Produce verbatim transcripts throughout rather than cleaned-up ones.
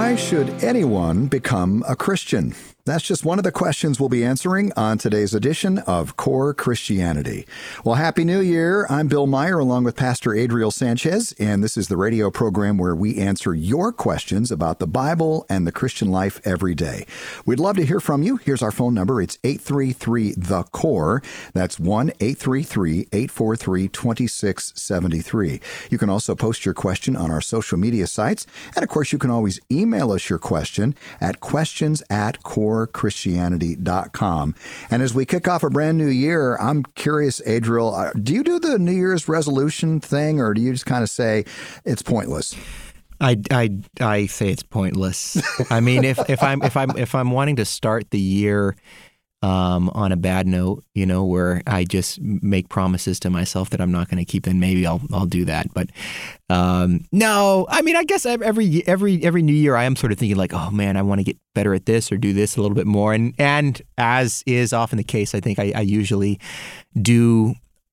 Why should anyone become a Christian? That's just one of the questions we'll be answering on today's edition of Core Christianity. Well, Happy New Year. I'm Bill Meyer along with Pastor Adriel Sanchez, and this is the radio program where we answer your questions about the Bible and the Christian life every day. We'd love to hear from you. Here's our phone number. It's eight three three, the C O R E. That's one eight three three, eight four three, two six seven three. You can also post your question on our social media sites. And of course, you can always email us your question at questions at core christianity dot com. And as we kick off a brand new year, I'm curious, Adriel, uh, do you do the New Year's resolution thing, or do you just kind of say it's pointless? I, I, I say it's pointless. I mean, if, if I'm if I'm if I'm wanting to start the year um, on a bad note, you know, where I just make promises to myself that I'm not going to keep, then maybe I'll I'll do that. But um, no, I mean, I guess every every every new year I am sort of thinking like, oh man, I want to get better at this or do this a little bit more. And and as is often the case, I think I, I usually do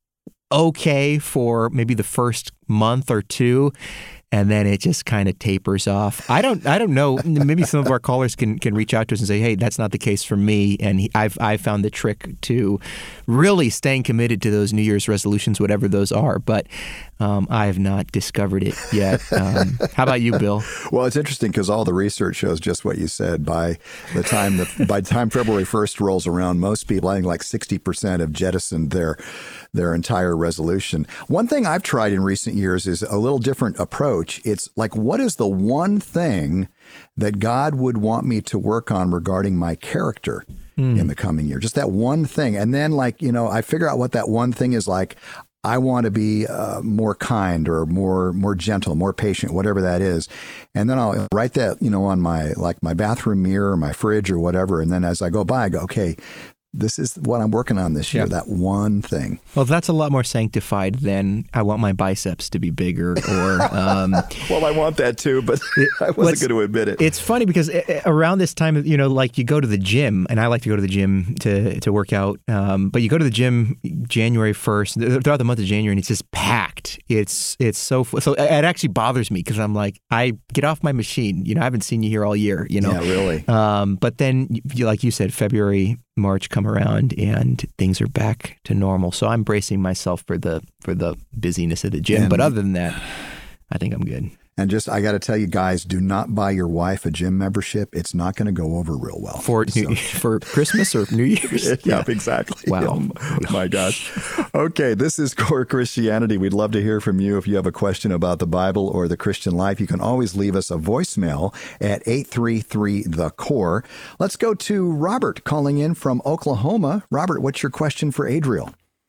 okay for maybe the first month or two. And then it just kind of tapers off. I don't, I don't know. Maybe some of our callers can, can reach out to us and say, "Hey, that's not the case for me." And he, I've, I've found the trick to really staying committed to those New Year's resolutions, whatever those are. But um, I have not discovered it yet. Um, how about you, Bill? Well, it's interesting because all the research shows just what you said. By the time the, by the time February first rolls around, most people, I think, like sixty percent have jettisoned their their entire resolution. One thing I've tried in recent years is a little different approach. It's like, what is the one thing that God would want me to work on regarding my character mm. in the coming year? Just that one thing. And then, like, you know, I figure out what that one thing is. Like, I want to be uh, more kind or more more gentle, more patient, whatever that is. And then I'll write that, you know, on my, like my bathroom mirror or my fridge or whatever. And then as I go by, I go, okay, this is what I'm working on this year, yeah. That one thing. Well, that's a lot more sanctified than I want my biceps to be bigger or... Um, well, I want that too, but I wasn't going to admit it. It's funny because around this time, you know, like you go to the gym, and I like to go to the gym to, to work out, um, but you go to the gym January first, throughout the month of January, and it's just packed. It's it's so... So it actually bothers me because I'm like, I get off my machine. You know, I haven't seen you here all year, you know? Yeah, really. Um, but then, like you said, February... March come around and things are back to normal. So I'm bracing myself for the for the busyness of the gym. And, but other than that, I think I'm good. And just, I got to tell you guys, do not buy your wife a gym membership. It's not going to go over real well. For so. New, for Christmas or New Year's? yeah, yeah, exactly. Wow. Oh, my gosh. Okay, this is Core Christianity. We'd love to hear from you. If you have a question about the Bible or the Christian life, you can always leave us a voicemail at eight three three, the core. Let's go to Robert calling in from Oklahoma. Robert, what's your question for Adriel?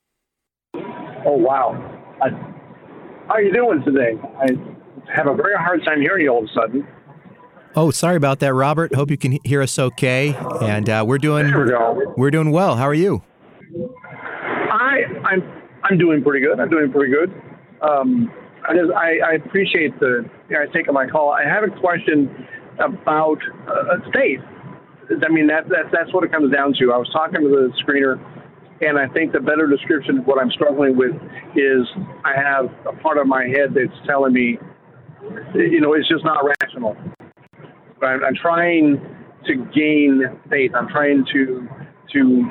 Oh, wow. I, how are you doing today? I have a very hard time hearing you all of a sudden. Oh, sorry about that, Robert. Hope you can hear us okay. And uh, we're doing there we go. We're doing well. How are you? I I'm I'm doing pretty good. I'm doing pretty good. Um, I just I, I appreciate the you know, taking my call. I have a question about uh, faith. I mean that that that's what it comes down to. I was talking to the screener, and I think the better description of what I'm struggling with is I have a part of my head that's telling me, you know, it's just not rational. I'm, I'm trying to gain faith. I'm trying to to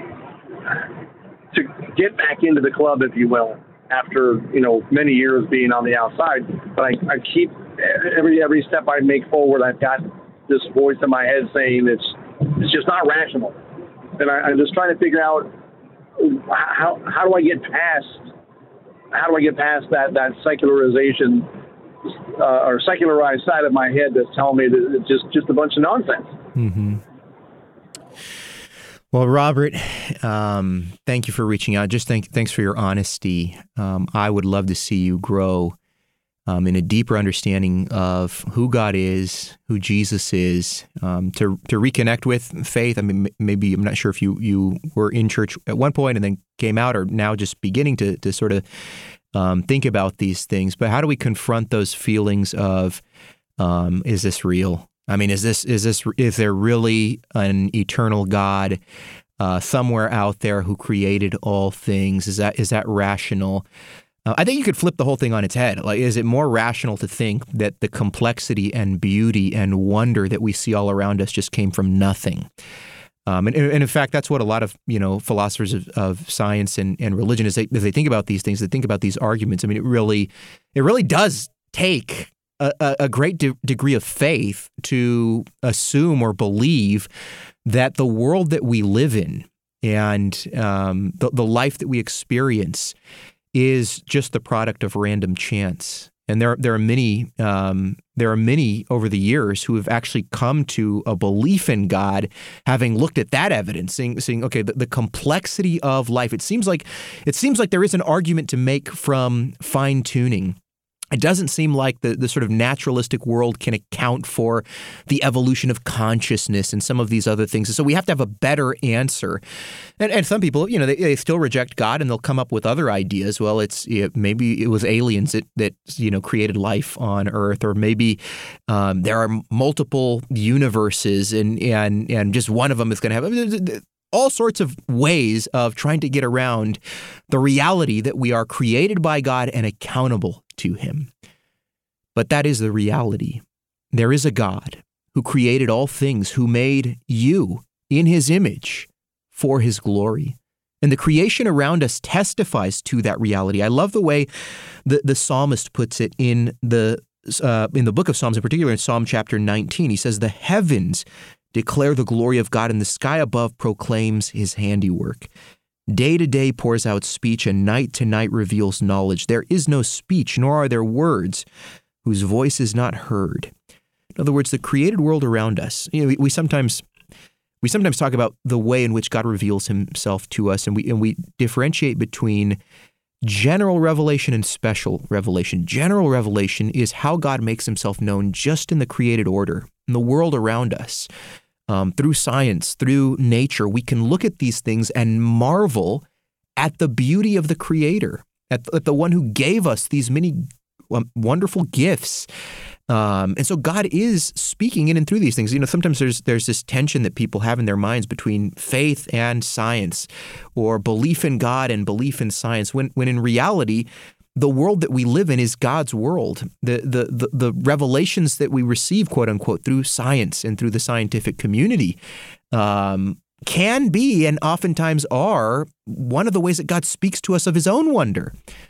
to get back into the club, if you will, after you know many years being on the outside. But I, I keep every every step I make forward, I've got this voice in my head saying it's it's just not rational, and I, I'm just trying to figure out how how do I get past how do I get past that that secularization. Uh, or secularized side of my head that's telling me that it's just, just a bunch of nonsense. Mm-hmm. Well, Robert, um, thank you for reaching out. Just thank, thanks for your honesty. Um, I would love to see you grow um, in a deeper understanding of who God is, who Jesus is, um, to to reconnect with faith. I mean, maybe I'm not sure if you, you were in church at one point and then came out, or now just beginning to to sort of Um, think about these things, but how do we confront those feelings of, um, is this real? I mean, is this, is this, is there really an eternal God uh, somewhere out there who created all things? Is that, is that rational? Uh, I think you could flip the whole thing on its head. Like, is it more rational to think that the complexity and beauty and wonder that we see all around us just came from nothing? Um, and, and in fact, that's what a lot of, you know, philosophers of, of science and, and religion, as they, as they think about these things, they think about these arguments. I mean, it really, it really does take a, a great de- degree of faith to assume or believe that the world that we live in and um, the, the life that we experience is just the product of random chance. And there, there are many, um, there are many over the years who have actually come to a belief in God, having looked at that evidence, saying, saying okay, the, the complexity of life. It seems like, it seems like there is an argument to make from fine tuning. It doesn't seem like the, the sort of naturalistic world can account for the evolution of consciousness and some of these other things. And so we have to have a better answer. And, and some people, you know, they, they still reject God and they'll come up with other ideas. Well, it's it, maybe it was aliens that, that, you know, created life on Earth, or maybe um, there are multiple universes and, and, and just one of them is going to have all sorts of ways of trying to get around the reality that we are created by God and accountable to Him. But that is the reality. There is a God who created all things, who made you in His image for His glory. And the creation around us testifies to that reality. I love the way the, the psalmist puts it in the uh, in the book of Psalms, in particular in Psalm chapter nineteen. He says, "The heavens declare the glory of God, and the sky above proclaims His handiwork. Day to day pours out speech, and night to night reveals knowledge. There is no speech, nor are there words whose voice is not heard." In other words, the created world around us, you know, we, we sometimes we sometimes talk about the way in which God reveals Himself to us, and we and we differentiate between general revelation and special revelation. General revelation is how God makes Himself known just in the created order, in the world around us. Um, through science, through nature, we can look at these things and marvel at the beauty of the Creator, at, at the one who gave us these many um, wonderful gifts. Um, and so God is speaking in and through these things. You know, sometimes there's there's this tension that people have in their minds between faith and science, or belief in God and belief in science, when when in reality, the world that we live in is God's world. The, the the the revelations that we receive, quote unquote, through science and through the scientific community um, can be, and oftentimes are, one of the ways that God speaks to us of His own wonder.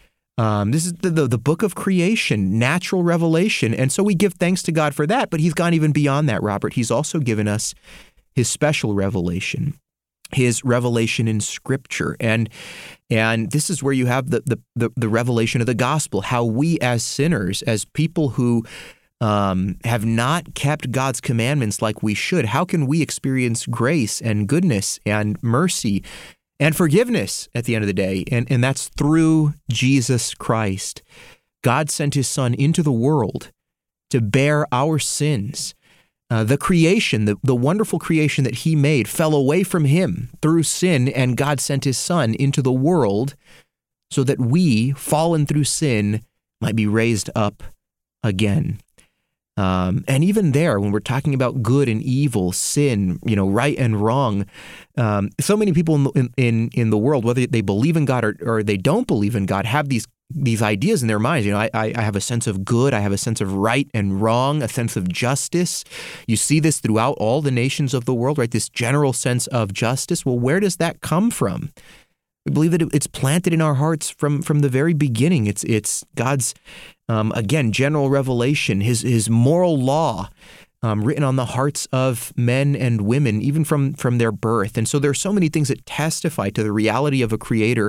Um, this is the, the the book of creation, natural revelation. And so we give thanks to God for that. But He's gone even beyond that, Robert. He's also given us His special revelation. His revelation in Scripture. And and this is where you have the, the, the, the revelation of the gospel, how we as sinners, as people who um, have not kept God's commandments like we should, how can we experience grace and goodness and mercy and forgiveness at the end of the day? And, and that's through Jesus Christ. God sent His Son into the world to bear our sins. Uh, the creation, the, the wonderful creation that He made, fell away from Him through sin, and God sent His Son into the world so that we, fallen through sin, might be raised up again. Um, and even there, when we're talking about good and evil, sin, you know, right and wrong, um, so many people in, in in the world, whether they believe in God or, or they don't believe in God, have these these ideas in their minds. You know, I, I have a sense of good, I have a sense of right and wrong, a sense of justice. You see this throughout all the nations of the world, right? This general sense of justice. Well, where does that come from? We believe that it's planted in our hearts from, from the very beginning. It's it's God's, um, again, general revelation, His His moral law, um, written on the hearts of men and women, even from, from their birth. And so there are so many things that testify to the reality of a Creator.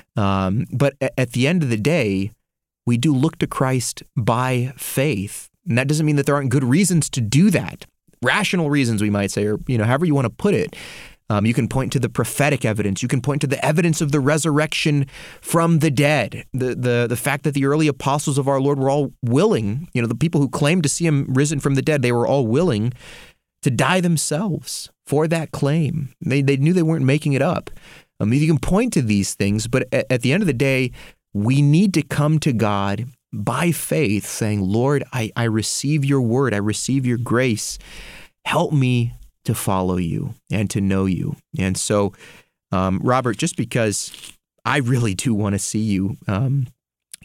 Um, but at the end of the day, we do look to Christ by faith. And that doesn't mean that there aren't good reasons to do that. Rational reasons, we might say, or, you know, however you want to put it. Um, you can point to the prophetic evidence. You can point to the evidence of the resurrection from the dead. The, the, the fact that the early apostles of our Lord were all willing, you know, the people who claimed to see Him risen from the dead, they were all willing to die themselves for that claim. They, they knew they weren't making it up. I mean, you can point to these things, but at, at the end of the day, we need to come to God by faith, saying, Lord, I, I receive your word. I receive your grace. Help me to follow you and to know you. And so, um, Robert, just because I really do want to see you um,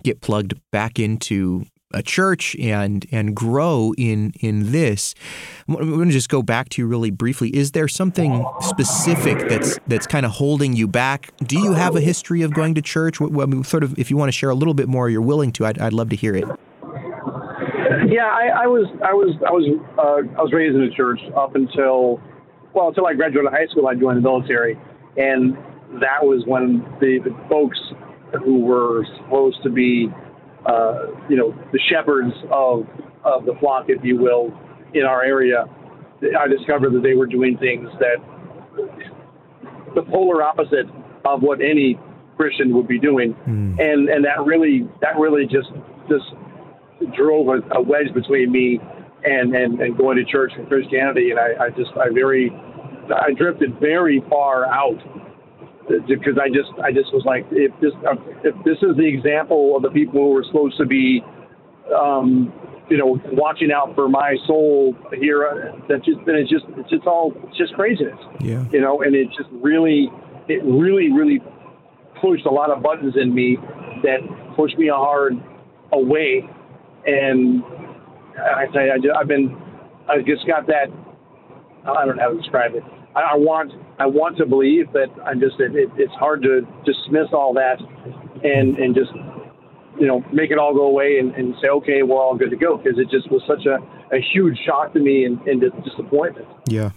get plugged back into a church and and grow in in this. I'm going to just go back to you really briefly. Is there something specific that's that's kind of holding you back? Do you have a history of going to church? What, what, sort of, if you want to share a little bit more, you're willing to. I'd, I'd love to hear it. Yeah, I, I was I was I was uh, I was raised in a church up until well until I graduated high school. I joined the military, and that was when the, the folks who were supposed to be Uh, you know, the shepherds of of the flock, if you will, in our area, I discovered that they were doing things that the polar opposite of what any Christian would be doing, mm. and and that really that really just just drove a, a wedge between me and, and, and going to church and Christianity, and I, I just I very I drifted very far out. Because I just, I just was like, if this, if this is the example of the people who were supposed to be, um, you know, watching out for my soul here, that just, then it's just, it's just all, it's just craziness. Yeah. You know, and it just really, it really, really pushed a lot of buttons in me that pushed me hard away. And I tell you, I just, I've been, I just got that. I don't know how to describe it. I want I want to believe, but I'm just it, it, it's hard to dismiss all that and and just you know make it all go away and, and say okay, we're all good to go, because it just was such a, a huge shock to me and, and disappointment. Yeah,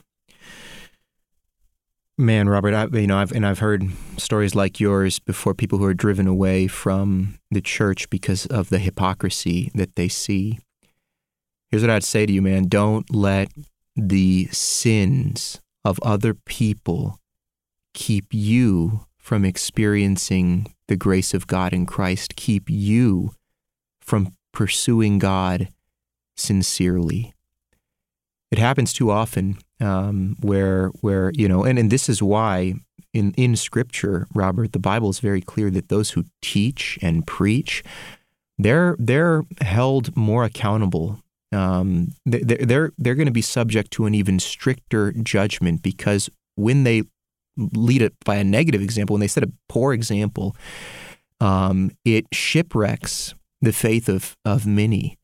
man, Robert, I, you know, I've and I've heard stories like yours before. People who are driven away from the church because of the hypocrisy that they see. Here's what I'd say to you, man: don't let the sins of other people keep you from experiencing the grace of God in Christ, keep you from pursuing God sincerely. It happens too often um, where, where you know, and, and this is why in, in Scripture, Robert, the Bible is very clear that those who teach and preach, they're they're held more accountable. Um, they're they're, they're going to be subject to an even stricter judgment, because when they lead it by a negative example, when they set a poor example, um, it shipwrecks the faith of of many.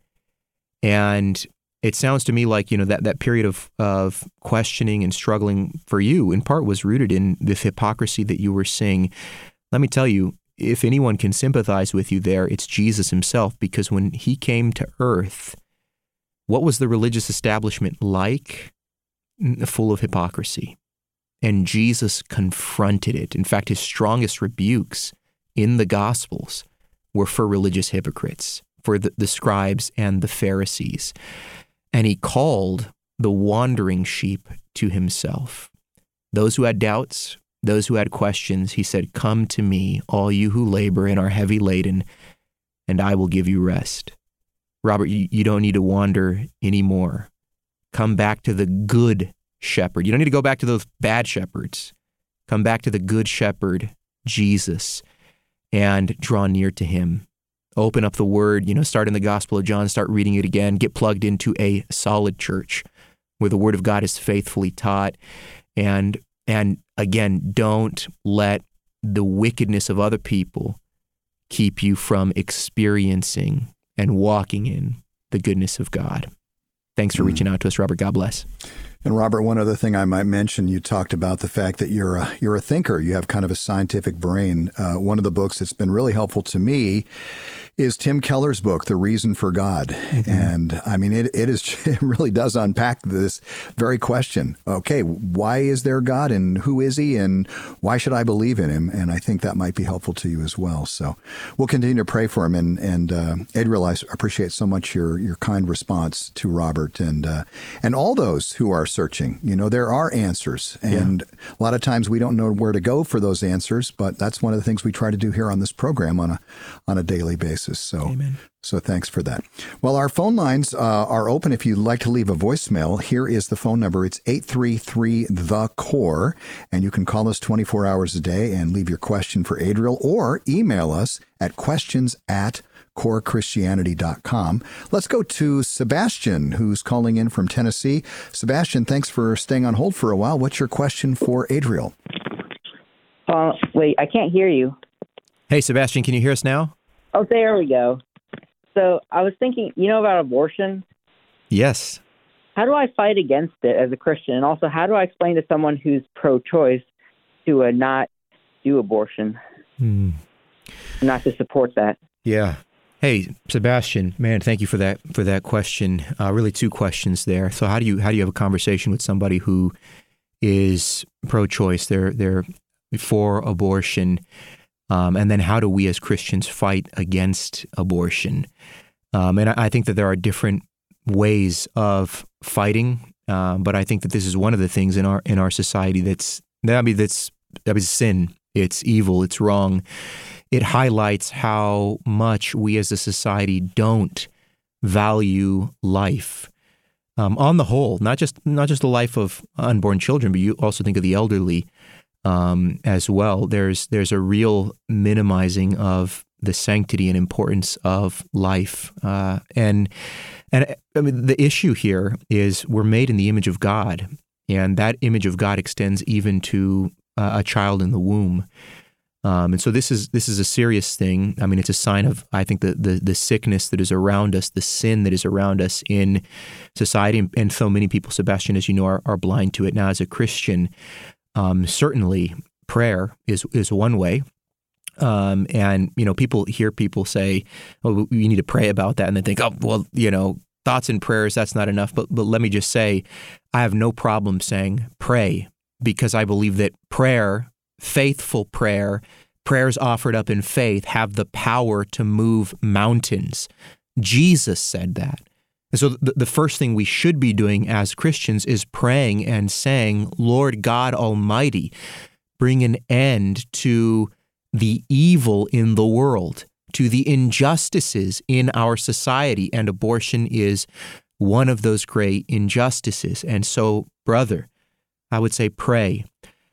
And it sounds to me like, you know, that, that period of, of questioning and struggling for you in part was rooted in the hypocrisy that you were seeing. Let me tell you, if anyone can sympathize with you there, it's Jesus himself, because when he came to earth, what was the religious establishment like? Full of hypocrisy. And Jesus confronted it. In fact, his strongest rebukes in the Gospels were for religious hypocrites, for the, the scribes and the Pharisees. And he called the wandering sheep to himself. Those who had doubts, those who had questions, he said, "Come to me, all you who labor and are heavy laden, and I will give you rest." Robert, you, you don't need to wander anymore. Come back to the good shepherd. You don't need to go back to those bad shepherds. Come back to the good shepherd, Jesus, and draw near to him. Open up the Word, you know, start in the Gospel of John, start reading it again, get plugged into a solid church where the Word of God is faithfully taught. And, and again, don't let the wickedness of other people keep you from experiencing and walking in the goodness of God. Thanks for mm. reaching out to us, Robert. God bless. And Robert, one other thing I might mention, you talked about the fact that you're a, you're a thinker. You have kind of a scientific brain. Uh, one of the books that's been really helpful to me is Tim Keller's book, The Reason for God. Mm-hmm. And I mean, it, it is, it really does unpack this very question. Okay, why is there God, and who is he, and why should I believe in him? And I think that might be helpful to you as well. So we'll continue to pray for him. And, and uh, Adriel, I appreciate so much your, your kind response to Robert, and, uh, and all those who are searching. You know, there are answers, and yeah. a lot of times we don't know where to go for those answers, but that's one of the things we try to do here on this program on a on a daily basis. So, Amen. So thanks for that. Well, our phone lines uh, are open if you'd like to leave a voicemail. Here is the phone number. It's eight three three, the C O R E, and you can call us twenty-four hours a day and leave your question for Adriel, or email us at questions at core christianity dot com. Let's go to Sebastian, who's calling in from Tennessee. Sebastian, thanks for staying on hold for a while. What's your question for Adriel? Uh, wait, I can't hear you. Hey, Sebastian, can you hear us now? Oh, there we go. So I was thinking, you know about abortion? Yes. How do I fight against it as a Christian? And also, how do I explain to someone who's pro-choice to uh, not do abortion, Hmm. not to support that? Yeah. Hey, Sebastian, man, thank you for that for that question. Uh, really, two questions there. So, how do you how do you have a conversation with somebody who is pro-choice? They're they're for abortion, um, and then how do we as Christians fight against abortion? Um, and I, I think that there are different ways of fighting, uh, but I think that this is one of the things in our in our society that's I mean that's that is sin. It's evil. It's wrong. It highlights how much we as a society don't value life. Um, on the whole, not just not just the life of unborn children, but you also think of the elderly um, as well. There's there's a real minimizing of the sanctity and importance of life, uh, and and I mean the issue here is we're made in the image of God, and that image of God extends even to uh, a child in the womb. Um, and so this is this is a serious thing. I mean, it's a sign of, I think, the, the the sickness that is around us, the sin that is around us in society. And, and so many people, Sebastian, as you know, are, are blind to it. Now, as a Christian, um, certainly prayer is is one way. Um, and, you know, people hear people say, oh, we need to pray about that. And they think, oh, well, you know, thoughts and prayers, that's not enough. But but let me just say, I have no problem saying pray, because I believe that prayer, faithful prayer, prayers offered up in faith have the power to move mountains. Jesus said that. And so the, the first thing we should be doing as Christians is praying and saying, Lord God Almighty, bring an end to the evil in the world, to the injustices in our society. And abortion is one of those great injustices. And so, brother, I would say pray.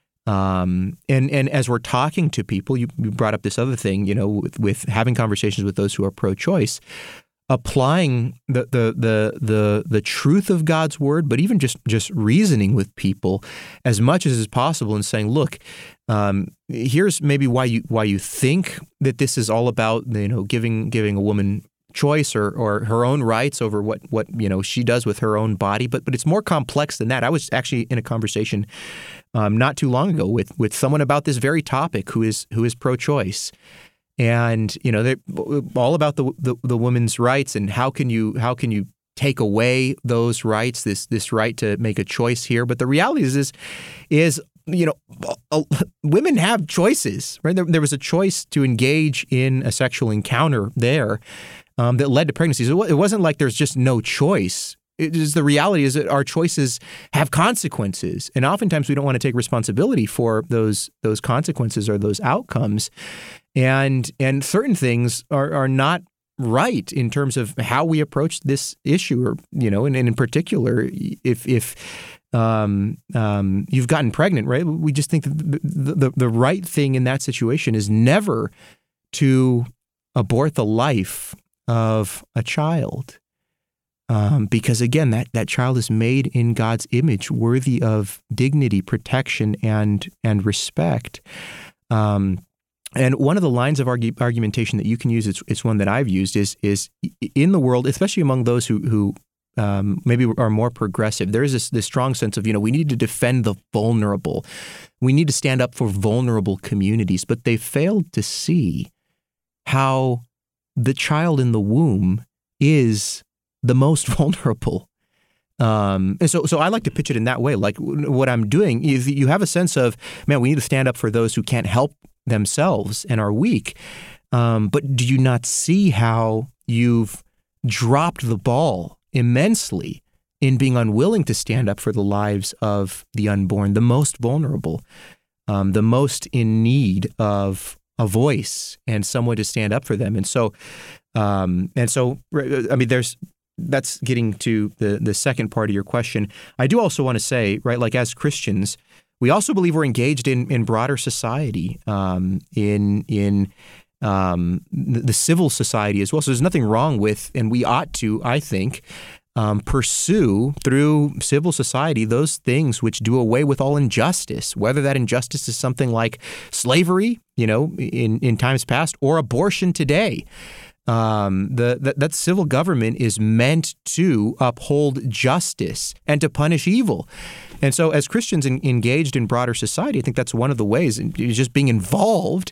Um, and, and as we're talking to people, you, you brought up this other thing, you know, with, with having conversations with those who are pro-choice, applying the, the, the, the, the truth of God's word, but even just, just reasoning with people as much as is possible and saying, look, um, here's maybe why you, why you think that this is all about, you know, giving, giving a woman choice or, or her own rights over what, what, you know, she does with her own body. But, but it's more complex than that. I was actually in a conversation um, not too long ago with, with someone about this very topic who is, who is pro-choice. And, you know, they're all about the, the, the woman's rights and how can you, how can you take away those rights, this, this right to make a choice here. But the reality is, is, is you know, uh, women have choices, right? There, there was a choice to engage in a sexual encounter there um, that led to pregnancies. It wasn't like there's just no choice. It is, the reality is that our choices have consequences, and oftentimes we don't want to take responsibility for those those consequences or those outcomes. And and certain things are, are not right in terms of how we approach this issue, or you know, and, and in particular, if if um, um, you've gotten pregnant, right? We just think that the, the the right thing in that situation is never to abort the life of a child. Um, because again, that, that child is made in God's image, worthy of dignity, protection, and and respect. Um, and one of the lines of argu- argumentation that you can use, it's, it's one that I've used, is is in the world, especially among those who who um, maybe are more progressive, there is this, this strong sense of, you know, we need to defend the vulnerable. We need to stand up for vulnerable communities. But they failed to see how the child in the womb is the most vulnerable. Um, and so so I like to pitch it in that way. Like what I'm doing is you have a sense of, man, we need to stand up for those who can't help themselves and are weak. Um, but do you not see how you've dropped the ball immensely in being unwilling to stand up for the lives of the unborn, the most vulnerable, um, the most in need of a voice and someone to stand up for them? And so, um, and so, I mean, there's, that's getting to the, the second part of your question. I do also want to say, right, like as Christians, we also believe we're engaged in, in broader society, um, in in um, the civil society as well. So there's nothing wrong with, and we ought to, I think, um, pursue through civil society those things which do away with all injustice, whether that injustice is something like slavery, you know, in, in times past, or abortion today. Um, the, that, that civil government is meant to uphold justice and to punish evil. And so as Christians in, engaged in broader society, I think that's one of the ways, just being involved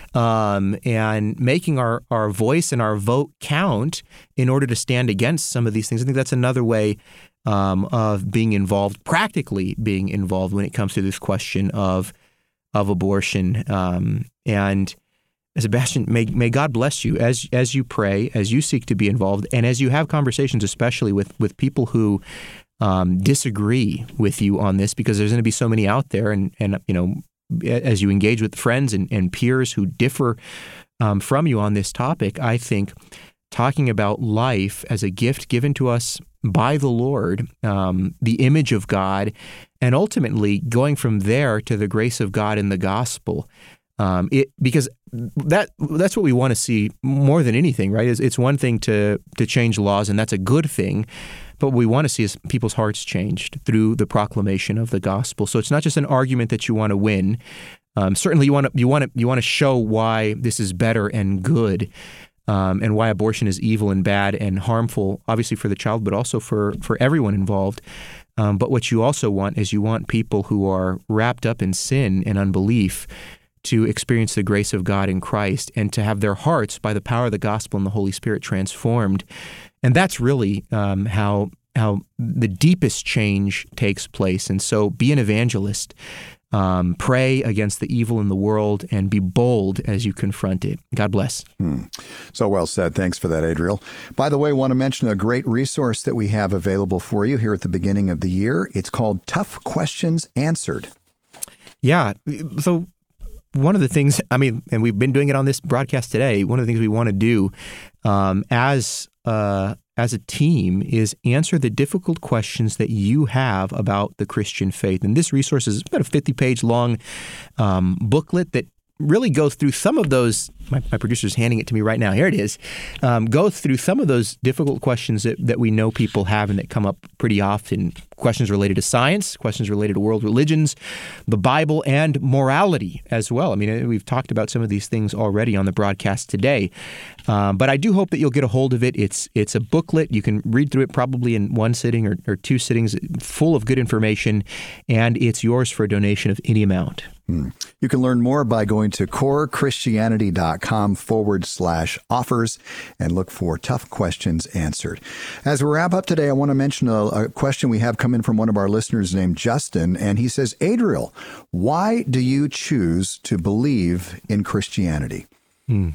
um, and making our, our voice and our vote count in order to stand against some of these things. I think that's another way um, of being involved, practically being involved when it comes to this question of, of abortion. Um, and Sebastian, may may God bless you as as you pray, as you seek to be involved, and as you have conversations, especially with, with people who um, disagree with you on this, because there's going to be so many out there, and, and you know, as you engage with friends and, and peers who differ um, from you on this topic, I think talking about life as a gift given to us by the Lord, um, the image of God, and ultimately going from there to the grace of God in the gospel. Um, it because that that's what we want to see more than anything, right? It's, it's one thing to to change laws, and that's a good thing, but what we want to see is people's hearts changed through the proclamation of the gospel. So it's not just an argument that you want to win. Um, certainly, you want to you want to you want to show why this is better and good, um, and why abortion is evil and bad and harmful, obviously for the child, but also for for everyone involved. Um, but what you also want is you want people who are wrapped up in sin and unbelief to experience the grace of God in Christ and to have their hearts, by the power of the gospel and the Holy Spirit, transformed. And that's really um, how how the deepest change takes place. And so be an evangelist. Um, pray against the evil in the world and be bold as you confront it. God bless. Hmm. So well said. Thanks for that, Adriel. By the way, I want to mention a great resource that we have available for you here at the beginning of the year. It's called Tough Questions Answered. Yeah. So one of the things, I mean, and we've been doing it on this broadcast today, one of the things we want to do um, as uh, as a team is answer the difficult questions that you have about the Christian faith. And this resource is about a fifty-page long um, booklet that really goes through some of those. My, my producer's handing it to me right now. Here it is. Um, go through some of those difficult questions that, that we know people have and that come up pretty often. Questions related to science, questions related to world religions, the Bible, and morality as well. I mean, we've talked about some of these things already on the broadcast today. Um, but I do hope that you'll get a hold of it. It's it's a booklet. You can read through it probably in one sitting or, or two sittings, full of good information, and it's yours for a donation of any amount. Hmm. You can learn more by going to corechristianity.com forward slash offers and look for Tough Questions Answered. As we wrap up today, I want to mention a, a question we have come in from one of our listeners named Justin, and he says, Adriel, why do you choose to believe in Christianity? Hmm.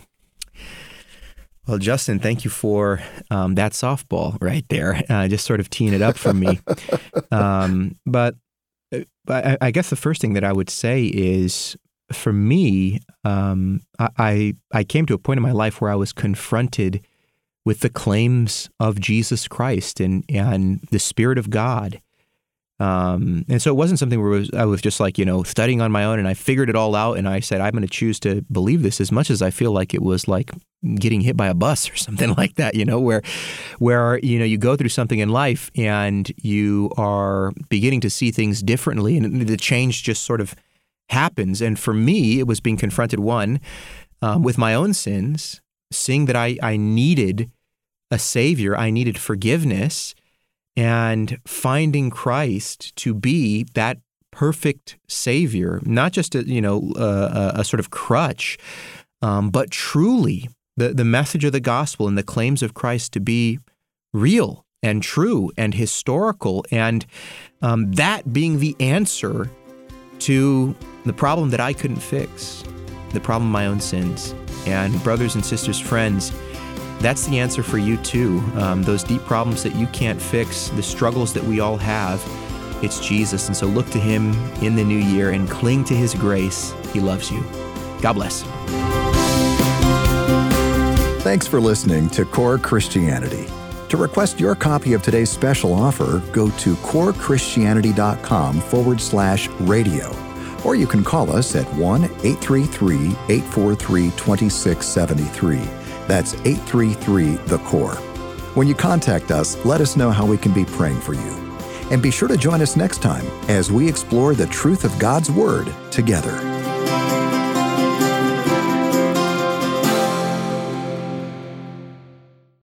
Well, Justin, thank you for um, that softball right there, uh, just sort of teeing it up for me. um, but But I guess the first thing that I would say is, for me, um, I I came to a point in my life where I was confronted with the claims of Jesus Christ and, and the Spirit of God. Um, and so it wasn't something where it was, I was just like, you know, studying on my own and I figured it all out and I said, I'm going to choose to believe this, as much as I feel like it was like getting hit by a bus or something like that, you know, where, where, you know, you go through something in life and you are beginning to see things differently and the change just sort of happens. And for me, it was being confronted, one, um, with my own sins, seeing that I, I needed a Savior, I needed forgiveness, and finding Christ to be that perfect Savior, not just a, you know, a, a sort of crutch, um, but truly the, the message of the gospel and the claims of Christ to be real and true and historical, and um, that being the answer to the problem that I couldn't fix, the problem of my own sins. And brothers and sisters, friends, that's the answer for you too. Um, those deep problems that you can't fix, the struggles that we all have, it's Jesus. And so look to Him in the new year and cling to His grace. He loves you. God bless. Thanks for listening to Core Christianity. To request your copy of today's special offer, go to corechristianity.com forward slash radio. Or you can call us at one eight three three, eight four three, two six seven three. That's eight three three, the core. When you contact us, let us know how we can be praying for you. And be sure to join us next time as we explore the truth of God's Word together.